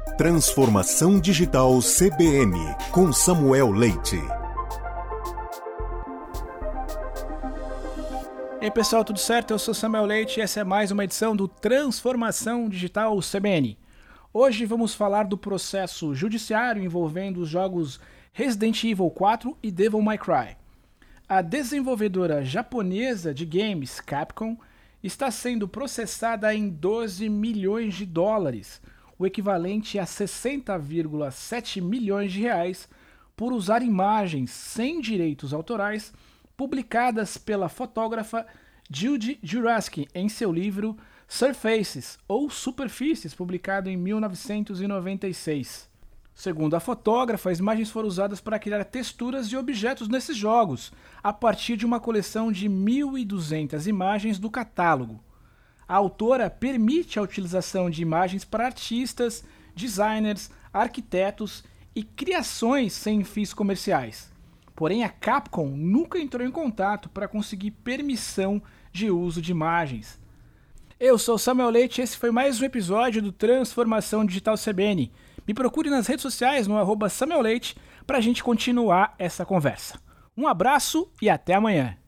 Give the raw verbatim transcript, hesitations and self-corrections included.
Transformação Digital C B N, com Samuel Leite. E aí pessoal, tudo certo? Eu sou Samuel Leite e essa é mais uma edição do Transformação Digital C B N. Hoje vamos falar do processo judiciário envolvendo os jogos Resident Evil quatro e Devil May Cry. A desenvolvedora japonesa de games, Capcom, está sendo processada em doze milhões de dólares, o equivalente a sessenta vírgula sete milhões de reais, por usar imagens sem direitos autorais publicadas pela fotógrafa Judy Jurasky em seu livro Surfaces, ou Superfícies, publicado em mil novecentos e noventa e seis. Segundo a fotógrafa, as imagens foram usadas para criar texturas de objetos nesses jogos, a partir de uma coleção de mil e duzentas imagens do catálogo. A autora permite a utilização de imagens para artistas, designers, arquitetos e criações sem fins comerciais. Porém, a Capcom nunca entrou em contato para conseguir permissão de uso de imagens. Eu sou Samuel Leite e esse foi mais um episódio do Transformação Digital C B N. Me procure nas redes sociais no arroba Samuel Leite para a gente continuar essa conversa. Um abraço e até amanhã.